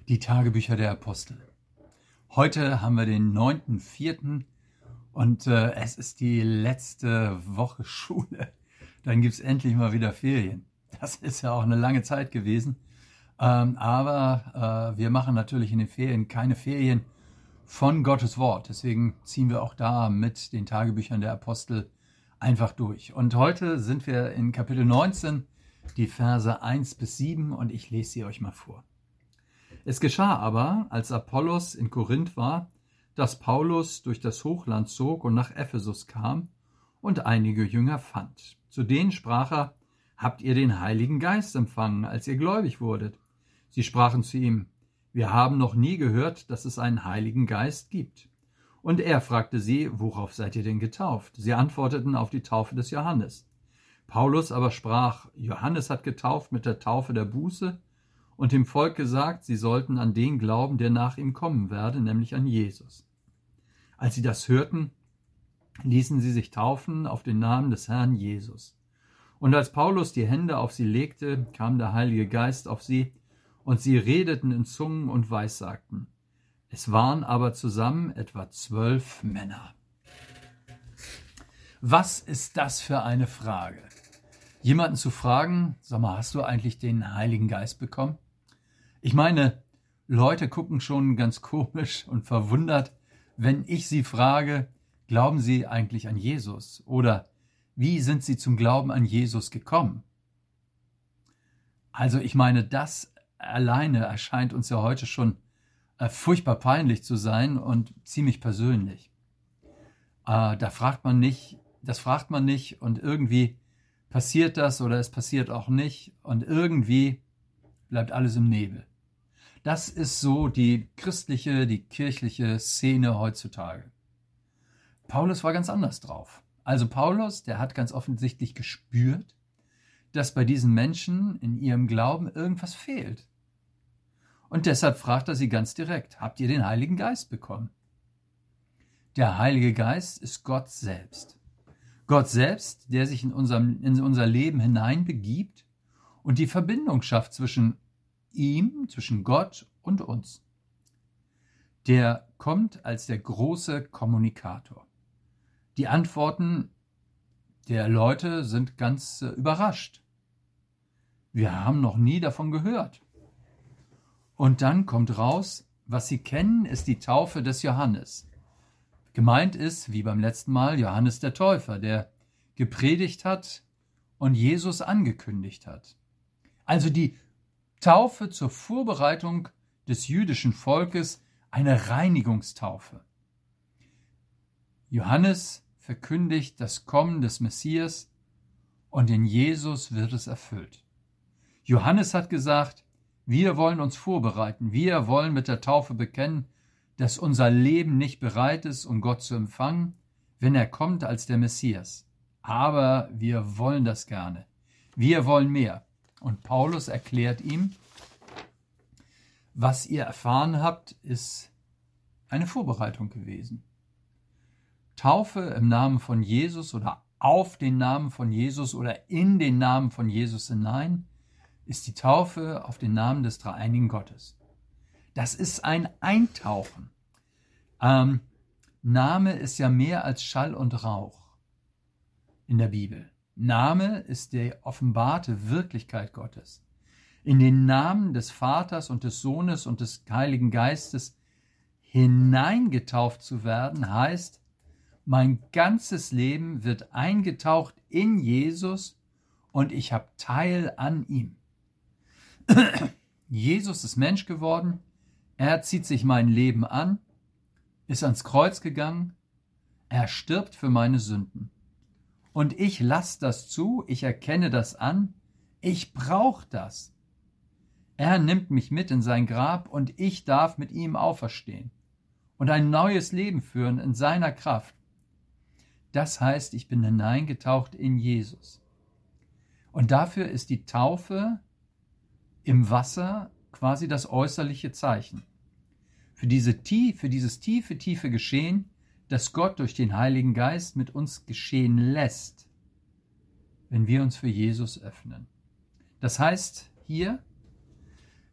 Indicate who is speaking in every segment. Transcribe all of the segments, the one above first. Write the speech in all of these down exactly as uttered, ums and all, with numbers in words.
Speaker 1: Die Tagebücher der Apostel. Heute haben wir den neunten vierten und äh, es ist die letzte Woche Schule. Dann gibt es endlich mal wieder Ferien. Das ist ja auch eine lange Zeit gewesen. Ähm, aber äh, wir machen natürlich in den Ferien keine Ferien von Gottes Wort. Deswegen ziehen wir auch da mit den Tagebüchern der Apostel einfach durch. Und heute sind wir in Kapitel neunzehn, die Verse eins bis sieben, und ich lese sie euch mal vor. Es geschah aber, als Apollos in Korinth war, dass Paulus durch das Hochland zog und nach Ephesus kam und einige Jünger fand. Zu denen sprach er: Habt ihr den Heiligen Geist empfangen, als ihr gläubig wurdet? Sie sprachen zu ihm: Wir haben noch nie gehört, dass es einen Heiligen Geist gibt. Und er fragte sie: Worauf seid ihr denn getauft? Sie antworteten: Auf die Taufe des Johannes. Paulus aber sprach: Johannes hat getauft mit der Taufe der Buße und dem Volk gesagt, sie sollten an den glauben, der nach ihm kommen werde, nämlich an Jesus. Als sie das hörten, ließen sie sich taufen auf den Namen des Herrn Jesus. Und als Paulus die Hände auf sie legte, kam der Heilige Geist auf sie, und sie redeten in Zungen und weissagten. Es waren aber zusammen etwa zwölf Männer. Was ist das für eine Frage? Jemanden zu fragen: Sag mal, hast du eigentlich den Heiligen Geist bekommen? Ich meine, Leute gucken schon ganz komisch und verwundert, wenn ich sie frage: Glauben Sie eigentlich an Jesus? Oder wie sind Sie zum Glauben an Jesus gekommen? Also ich meine, das alleine erscheint uns ja heute schon äh, furchtbar peinlich zu sein und ziemlich persönlich. Äh, da fragt man nicht, das fragt man nicht und irgendwie passiert das oder es passiert auch nicht und irgendwie bleibt alles im Nebel. Das ist so die christliche, die kirchliche Szene heutzutage. Paulus war ganz anders drauf. Also Paulus, der hat ganz offensichtlich gespürt, dass bei diesen Menschen in ihrem Glauben irgendwas fehlt. Und deshalb fragt er sie ganz direkt: Habt ihr den Heiligen Geist bekommen? Der Heilige Geist ist Gott selbst. Gott selbst, der sich in, unserem, in unser Leben hineinbegibt und die Verbindung schafft zwischen ihm, zwischen Gott und uns. Der kommt als der große Kommunikator. Die Antworten der Leute sind ganz äh, überrascht. Wir haben noch nie davon gehört. Und dann kommt raus, was sie kennen, ist die Taufe des Johannes. Gemeint ist, wie beim letzten Mal, Johannes der Täufer, der gepredigt hat und Jesus angekündigt hat. Also die Taufe zur Vorbereitung des jüdischen Volkes, eine Reinigungstaufe. Johannes verkündigt das Kommen des Messias und in Jesus wird es erfüllt. Johannes hat gesagt: Wir wollen uns vorbereiten, wir wollen mit der Taufe bekennen, dass unser Leben nicht bereit ist, um Gott zu empfangen, wenn er kommt als der Messias. Aber wir wollen das gerne. Wir wollen mehr. Und Paulus erklärt ihm: Was ihr erfahren habt, ist eine Vorbereitung gewesen. Taufe im Namen von Jesus oder auf den Namen von Jesus oder in den Namen von Jesus hinein ist die Taufe auf den Namen des dreieinigen Gottes. Das ist ein Eintauchen. Ähm, Name ist ja mehr als Schall und Rauch in der Bibel. Name ist die offenbarte Wirklichkeit Gottes. In den Namen des Vaters und des Sohnes und des Heiligen Geistes hineingetauft zu werden, heißt, mein ganzes Leben wird eingetaucht in Jesus und ich habe Teil an ihm. Jesus ist Mensch geworden, er zieht sich mein Leben an, ist ans Kreuz gegangen, er stirbt für meine Sünden. Und ich lasse das zu, ich erkenne das an, ich brauche das. Er nimmt mich mit in sein Grab und ich darf mit ihm auferstehen und ein neues Leben führen in seiner Kraft. Das heißt, ich bin hineingetaucht in Jesus. Und dafür ist die Taufe im Wasser quasi das äußerliche Zeichen. Für, diese tie- für dieses tiefe, tiefe Geschehen, das Gott durch den Heiligen Geist mit uns geschehen lässt, wenn wir uns für Jesus öffnen. Das heißt hier,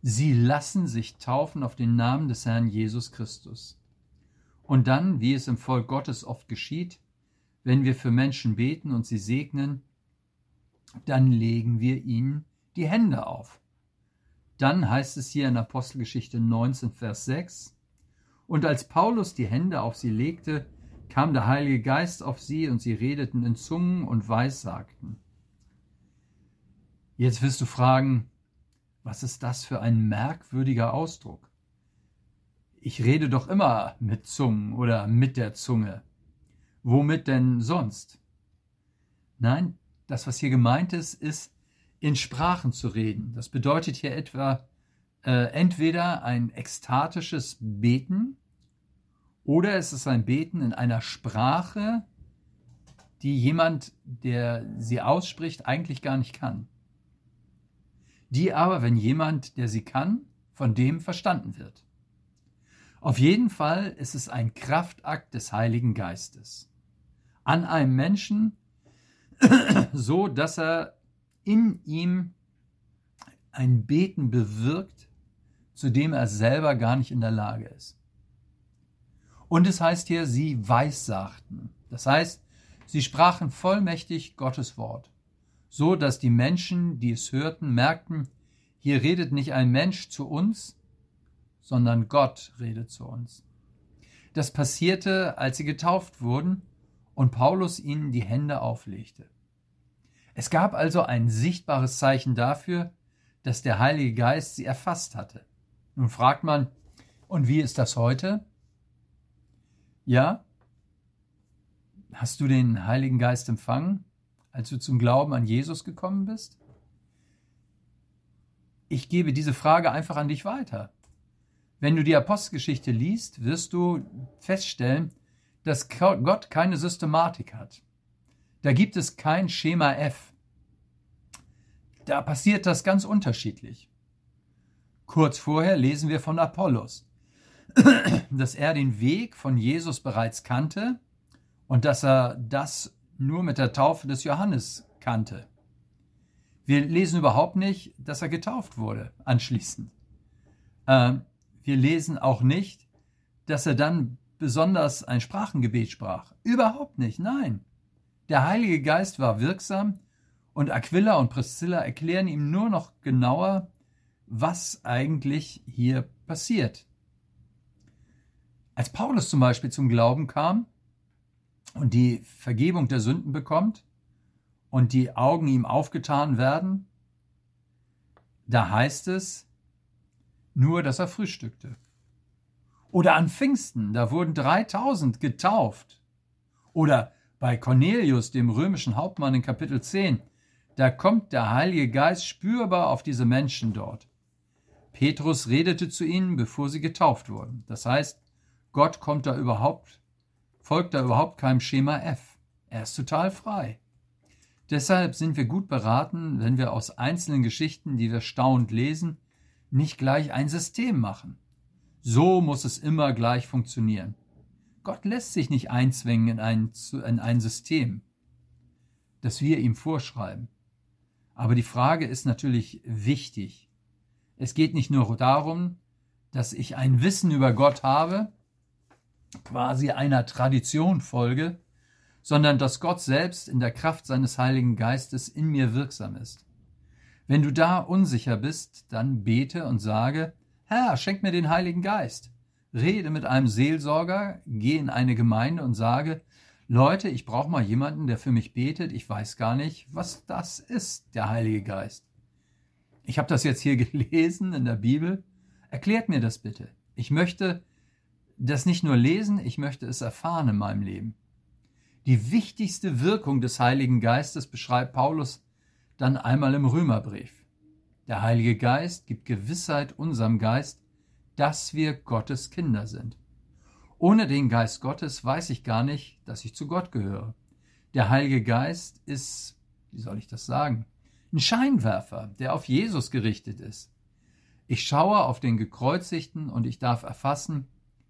Speaker 1: Sie lassen sich taufen auf den Namen des Herrn Jesus Christus. Und dann, wie es im Volk Gottes oft geschieht, wenn wir für Menschen beten und sie segnen, dann legen wir ihnen die Hände auf. Dann heißt es hier in Apostelgeschichte neunzehn, Vers sechs, und als Paulus die Hände auf sie legte, kam der Heilige Geist auf sie und sie redeten in Zungen und Weissagten. Jetzt wirst du fragen, was ist das für ein merkwürdiger Ausdruck? Ich rede doch immer mit Zungen oder mit der Zunge. Womit denn sonst? Nein, das, was hier gemeint ist, ist, in Sprachen zu reden. Das bedeutet hier etwa äh, entweder ein ekstatisches Beten oder es ist ein Beten in einer Sprache, die jemand, der sie ausspricht, eigentlich gar nicht kann. Die aber, wenn jemand, der sie kann, von dem verstanden wird. Auf jeden Fall ist es ein Kraftakt des Heiligen Geistes an einem Menschen, so dass er in ihm ein Beten bewirkt, zu dem er selber gar nicht in der Lage ist. Und es heißt hier, sie weissagten. Das heißt, sie sprachen vollmächtig Gottes Wort, so dass die Menschen, die es hörten, merkten, hier redet nicht ein Mensch zu uns, sondern Gott redet zu uns. Das passierte, als sie getauft wurden und Paulus ihnen die Hände auflegte. Es gab also ein sichtbares Zeichen dafür, dass der Heilige Geist sie erfasst hatte. Nun fragt man, und wie ist das heute? Ja, hast du den Heiligen Geist empfangen, als du zum Glauben an Jesus gekommen bist? Ich gebe diese Frage einfach an dich weiter. Wenn du die Apostelgeschichte liest, wirst du feststellen, dass Gott keine Systematik hat. Da gibt es kein Schema F. Da passiert das ganz unterschiedlich. Kurz vorher lesen wir von Apollos, dass er den Weg von Jesus bereits kannte und dass er das nur mit der Taufe des Johannes kannte. Wir lesen überhaupt nicht, dass er getauft wurde anschließend. Äh, wir lesen auch nicht, dass er dann besonders ein Sprachengebet sprach. Überhaupt nicht, nein. Der Heilige Geist war wirksam und Aquila und Priscilla erklären ihm nur noch genauer, was eigentlich hier passiert. Als Paulus zum Beispiel zum Glauben kam und die Vergebung der Sünden bekommt und die Augen ihm aufgetan werden, da heißt es nur, dass er frühstückte. Oder an Pfingsten, da wurden dreitausend getauft. Oder bei Cornelius, dem römischen Hauptmann in Kapitel zehn, da kommt der Heilige Geist spürbar auf diese Menschen dort. Petrus redete zu ihnen, bevor sie getauft wurden. Das heißt, Gott kommt da überhaupt, folgt da überhaupt keinem Schema F. Er ist total frei. Deshalb sind wir gut beraten, wenn wir aus einzelnen Geschichten, die wir staunend lesen, nicht gleich ein System machen. So muss es immer gleich funktionieren. Gott lässt sich nicht einzwängen in ein, in ein System, das wir ihm vorschreiben. Aber die Frage ist natürlich wichtig. Es geht nicht nur darum, dass ich ein Wissen über Gott habe, quasi einer Tradition folge, sondern dass Gott selbst in der Kraft seines Heiligen Geistes in mir wirksam ist. Wenn du da unsicher bist, dann bete und sage, Herr, schenk mir den Heiligen Geist. Rede mit einem Seelsorger, geh in eine Gemeinde und sage, Leute, ich brauche mal jemanden, der für mich betet. Ich weiß gar nicht, was das ist, der Heilige Geist. Ich habe das jetzt hier gelesen in der Bibel. Erklärt mir das bitte. Ich möchte das nicht nur lesen, ich möchte es erfahren in meinem Leben. Die wichtigste Wirkung des Heiligen Geistes beschreibt Paulus dann einmal im Römerbrief. Der Heilige Geist gibt Gewissheit unserem Geist, dass wir Gottes Kinder sind. Ohne den Geist Gottes weiß ich gar nicht, dass ich zu Gott gehöre. Der Heilige Geist ist, wie soll ich das sagen, ein Scheinwerfer, der auf Jesus gerichtet ist. Ich schaue auf den Gekreuzigten und ich darf erfassen,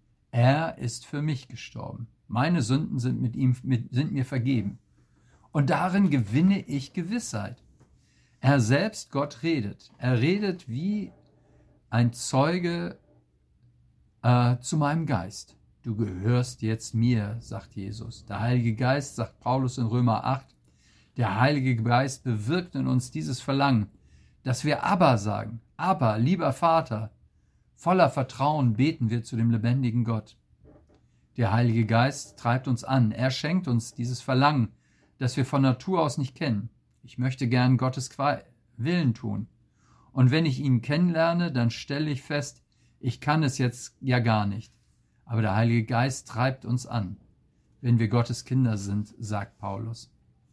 Speaker 1: er ist für mich gestorben. Meine Sünden sind, mit ihm, mit, sind mir vergeben. Und darin gewinne ich Gewissheit. Er selbst, Gott, redet. Er redet wie ein Zeuge äh, zu meinem Geist. Du gehörst jetzt mir, sagt Jesus. Der Heilige Geist, sagt Paulus in Römer acht, der Heilige Geist bewirkt in uns dieses Verlangen, dass wir Abba sagen. Abba, lieber Vater. Voller Vertrauen beten wir zu dem lebendigen Gott. Der Heilige Geist treibt uns an. Er schenkt uns dieses Verlangen, das wir von Natur aus nicht kennen. Ich möchte gern Gottes Willen tun. Und wenn ich ihn kennenlerne, dann stelle ich fest, ich kann es jetzt ja gar nicht. Aber der Heilige Geist treibt uns an, wenn wir Gottes Kinder sind, sagt Paulus.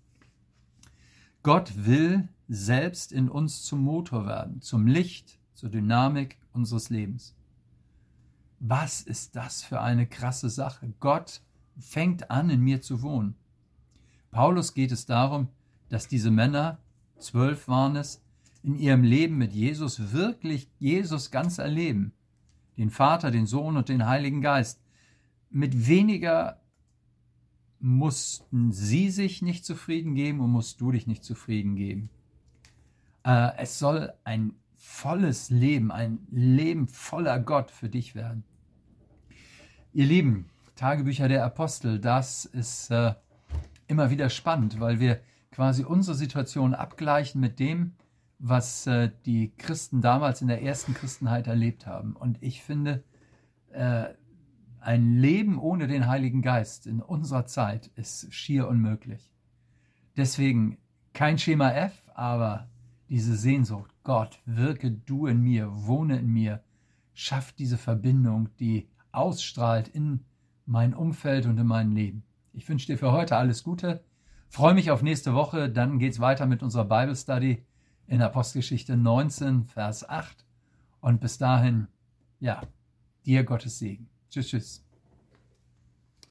Speaker 1: Gott will selbst in uns zum Motor werden, zum Licht, zur Dynamik unseres Lebens. Was ist das für eine krasse Sache? Gott fängt an, in mir zu wohnen. Paulus geht es darum, dass diese Männer, zwölf waren es, in ihrem Leben mit Jesus wirklich Jesus ganz erleben. Den Vater, den Sohn und den Heiligen Geist. Mit weniger mussten sie sich nicht zufrieden geben und musst du dich nicht zufrieden geben. Äh, es soll ein volles Leben, ein Leben voller Gott für dich werden. Ihr Lieben, Tagebücher der Apostel, das ist äh, immer wieder spannend, weil wir quasi unsere Situation abgleichen mit dem, was äh, die Christen damals in der ersten Christenheit erlebt haben. Und ich finde, äh, ein Leben ohne den Heiligen Geist in unserer Zeit ist schier unmöglich. Deswegen kein Schema F, aber diese Sehnsucht, Gott, wirke du in mir, wohne in mir, schaff diese Verbindung, die ausstrahlt in mein Umfeld und in mein Leben. Ich wünsche dir für heute alles Gute, freue mich auf nächste Woche, dann geht es weiter mit unserer Bible Study in Apostelgeschichte neunzehn, Vers acht. Und bis dahin, ja, dir Gottes Segen. Tschüss, tschüss.